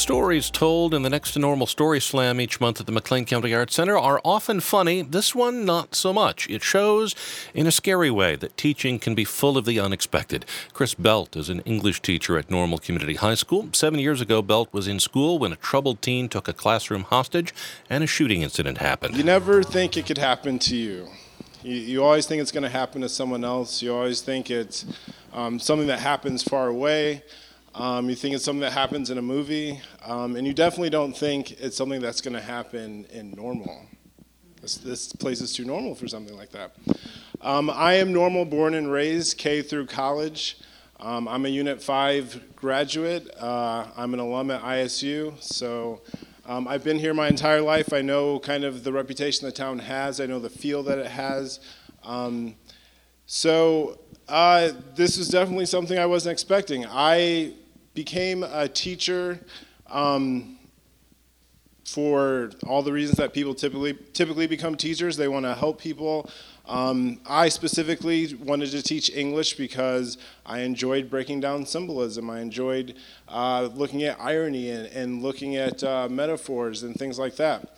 Stories told in the Next to Normal Story Slam each month at the McLean County Arts Center are often funny. This one, not so much. It shows, in a scary way, that teaching can be full of the unexpected. Chris Belt is an English teacher at Normal Community High School. 7 years ago, Belt was in school when a troubled teen took a classroom hostage and a shooting incident happened. You never think it could happen to you. You always think it's going to happen to someone else. You always think it's something that happens far away. You think it's something that happens in a movie, and you definitely don't think it's something that's going to happen in Normal. This place is too normal for something like that. I am Normal, born and raised, K through college. I'm a Unit 5 graduate. I'm an alum at ISU, so I've been here my entire life. I know kind of the reputation the town has. I know the feel that it has. This is definitely something I wasn't expecting. I became a teacher for all the reasons that people typically become teachers. They want to help people. I specifically wanted to teach English because I enjoyed breaking down symbolism. I enjoyed looking at irony and looking at metaphors and things like that.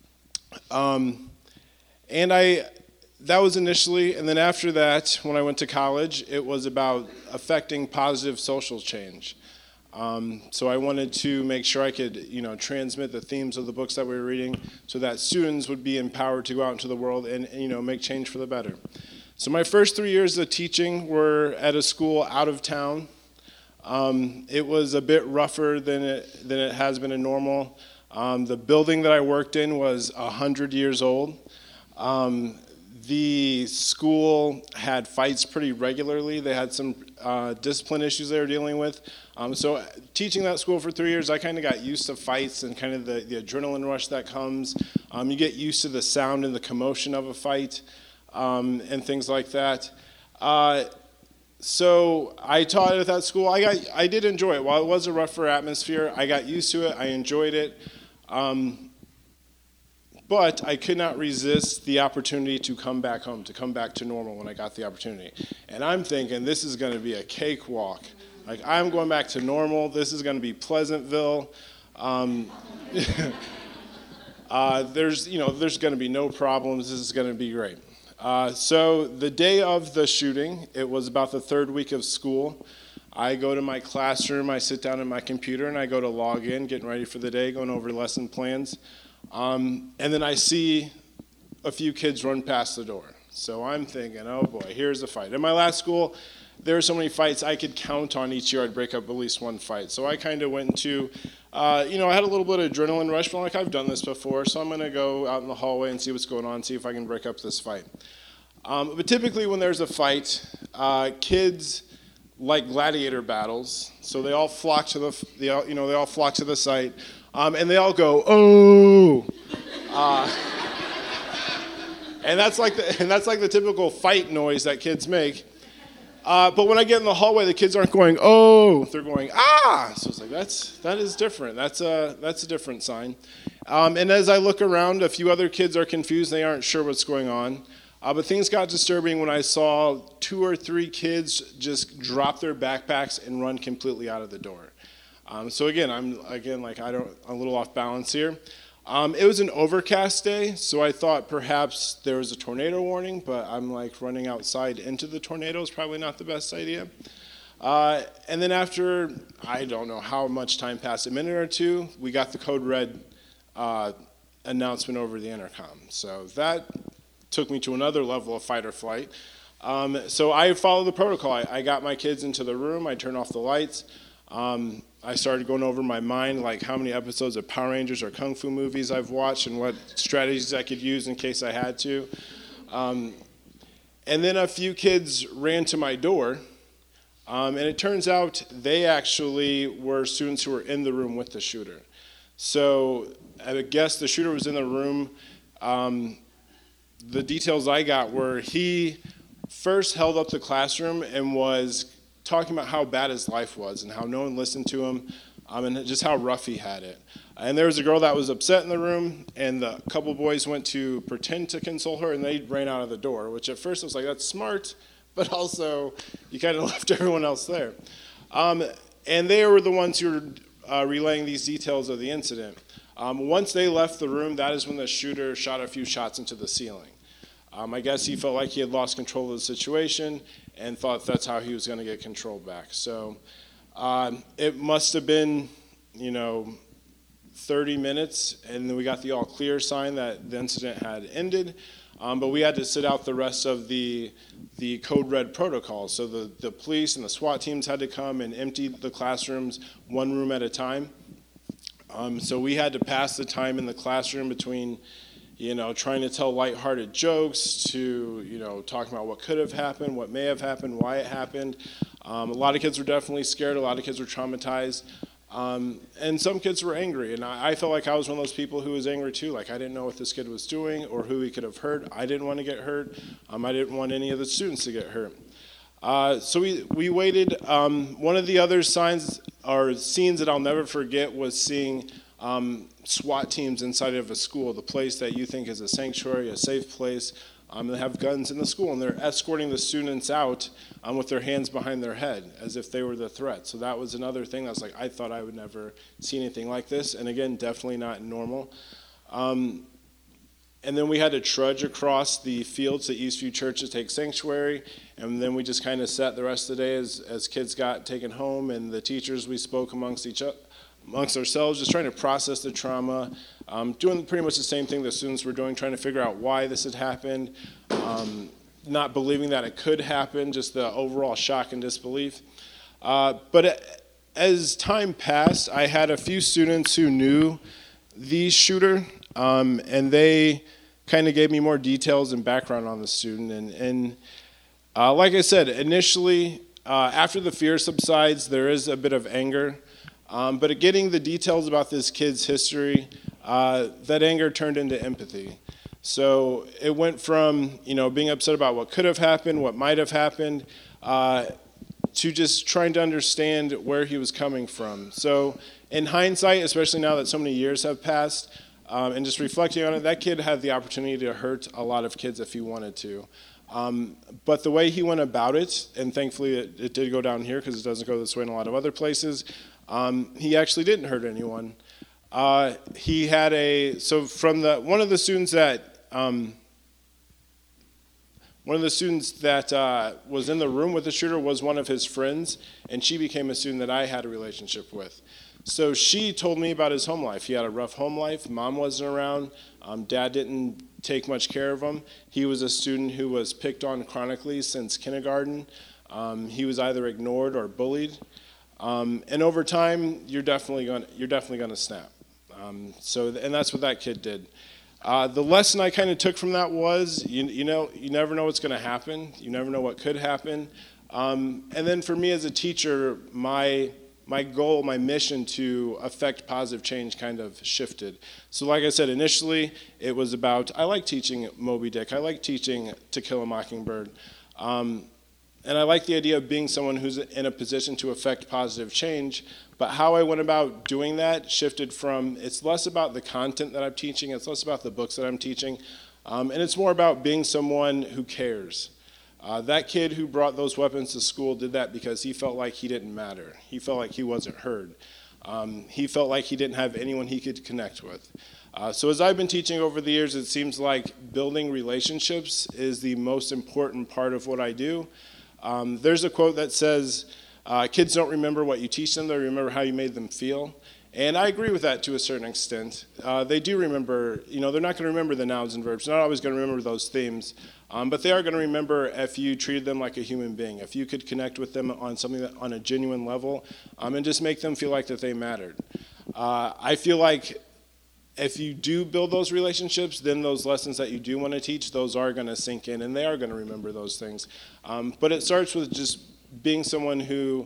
That was initially, and then after that, when I went to college, it was about affecting positive social change. So I wanted to make sure I could, transmit the themes of the books that we were reading so that students would be empowered to go out into the world and make change for the better. So my first 3 years of teaching were at a school out of town. It was a bit rougher than it has been in Normal. The building that I worked in was 100 years old. The school had fights pretty regularly. They had some discipline issues they were dealing with. So teaching that school for 3 years, I kind of got used to fights and kind of the adrenaline rush that comes. You get used to the sound and the commotion of a fight and things like that. So I taught at that school. I did enjoy it. While it was a rougher atmosphere, I got used to it. I enjoyed it. But I could not resist the opportunity to come back home, to come back to Normal when I got the opportunity. And I'm thinking this is going to be a cakewalk. Like, I'm going back to Normal. This is going to be Pleasantville. There's going to be no problems. This is going to be great. So the day of the shooting, it was about the third week of school. I go to my classroom. I sit down at my computer, and I go to log in, getting ready for the day, going over lesson plans. And then I see a few kids run past the door. So I'm thinking, oh boy, here's a fight. In my last school, there were so many fights I could count on each year. I'd break up at least one fight. So I kind of went into, I had a little bit of adrenaline rush, but like, I've done this before, so I'm going to go out in the hallway and see what's going on, see if I can break up this fight. But typically when there's a fight, kids like gladiator battles, so they all flock to the site. And they all go, oh, and that's like the typical fight noise that kids make. But when I get in the hallway, the kids aren't going, oh, they're going, ah. So it's like that is different. That's a different sign. And as I look around, a few other kids are confused. They aren't sure what's going on. But things got disturbing when I saw 2 or 3 kids just drop their backpacks and run completely out of the door. So again, I'm a little off balance here. It was an overcast day, so I thought perhaps there was a tornado warning, but I'm like running outside into the tornado is probably not the best idea. And then after, I don't know how much time passed, a minute or two, we got the code red announcement over the intercom. So that took me to another level of fight or flight. So I followed the protocol. I got my kids into the room, I turned off the lights. I started going over my mind, like how many episodes of Power Rangers or Kung Fu movies I've watched and what strategies I could use in case I had to. And then a few kids ran to my door, and it turns out they actually were students who were in the room with the shooter. So I guess the shooter was in the room. The details I got were he first held up the classroom and was talking about how bad his life was and how no one listened to him, and just how rough he had it. And there was a girl that was upset in the room, and the couple boys went to pretend to console her, and they ran out of the door, which at first I was like, that's smart, but also you kind of left everyone else there. And they were the ones who were relaying these details of the incident. Once they left the room, that is when the shooter shot a few shots into the ceiling. I guess he felt like he had lost control of the situation and thought that's how he was going to get control back. So it must have been, 30 minutes, and then we got the all clear sign that the incident had ended. But we had to sit out the rest of the code red protocol. So the police and the SWAT teams had to come and empty the classrooms one room at a time. So we had to pass the time in the classroom between, trying to tell lighthearted jokes to, talking about what could have happened, what may have happened, why it happened. A lot of kids were definitely scared. A lot of kids were traumatized. And some kids were angry, and I felt like I was one of those people who was angry too. Like, I didn't know what this kid was doing or who he could have hurt. I didn't want to get hurt. I didn't want any of the students to get hurt. So we waited. One of the other signs or scenes that I'll never forget was seeing SWAT teams inside of a school, the place that you think is a sanctuary, a safe place. They have guns in the school, and they're escorting the students out with their hands behind their head as if they were the threat. So that was another thing. I was like, I thought I would never see anything like this. And again, definitely not normal. And then we had to trudge across the fields to Eastview Church to take sanctuary. And then we just kind of sat the rest of the day as kids got taken home, and the teachers, we spoke amongst ourselves, just trying to process the trauma, doing pretty much the same thing the students were doing, trying to figure out why this had happened, not believing that it could happen, just the overall shock and disbelief. But as time passed, I had a few students who knew the shooter, and they kind of gave me more details and background on the student. And like I said, initially, after the fear subsides, there is a bit of anger. But getting the details about this kid's history, that anger turned into empathy. So it went from, being upset about what could have happened, what might have happened, to just trying to understand where he was coming from. So in hindsight, especially now that so many years have passed, and just reflecting on it, that kid had the opportunity to hurt a lot of kids if he wanted to. But the way he went about it, and thankfully it did go down here because it doesn't go this way in a lot of other places, he actually didn't hurt anyone. He had one of the students that was in the room with the shooter was one of his friends, and she became a student that I had a relationship with. So she told me about his home life. He had a rough home life. Mom wasn't around. Dad didn't take much care of him. He was a student who was picked on chronically since kindergarten. He was either ignored or bullied. And over time, you're definitely going to snap. And that's what that kid did. The lesson I kind of took from that was, you never know what's going to happen. You never know what could happen. And then for me as a teacher, my goal, my mission to affect positive change kind of shifted. So like I said, initially, it was about, I like teaching Moby Dick. I like teaching To Kill a Mockingbird. And I like the idea of being someone who's in a position to affect positive change, but how I went about doing that shifted from, it's less about the content that I'm teaching, it's less about the books that I'm teaching, and it's more about being someone who cares. That kid who brought those weapons to school did that because he felt like he didn't matter. He felt like he wasn't heard. He felt like he didn't have anyone he could connect with. So as I've been teaching over the years, it seems like building relationships is the most important part of what I do. There's a quote that says, kids don't remember what you teach them, they remember how you made them feel. And I agree with that to a certain extent. They do remember, they're not going to remember the nouns and verbs. They're not always going to remember those themes. But they are going to remember if you treated them like a human being, if you could connect with them on something that, on a genuine level, and just make them feel like that they mattered. I feel like if you do build those relationships, then those lessons that you do want to teach, those are going to sink in, and they are going to remember those things. But it starts with just being someone who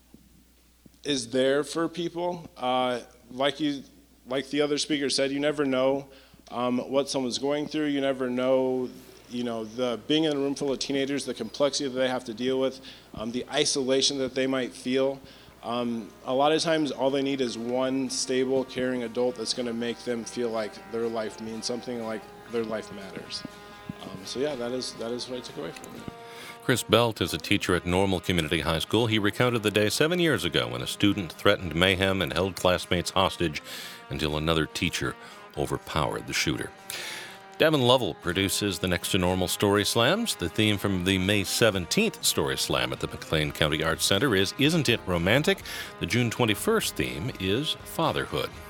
is there for people. Like the other speaker said, you never know what someone's going through. You never know, the being in a room full of teenagers, the complexity that they have to deal with, the isolation that they might feel. A lot of times all they need is one stable, caring adult that's going to make them feel like their life means something, like their life matters. So yeah, that is what I took away from it. Chris Belt is a teacher at Normal Community High School. He recounted the day 7 years ago when a student threatened mayhem and held classmates hostage until another teacher overpowered the shooter. Devin Lovell produces the Next to Normal Story Slams. The theme from the May 17th Story Slam at the McLean County Arts Center is Isn't It Romantic? The June 21st theme is Fatherhood.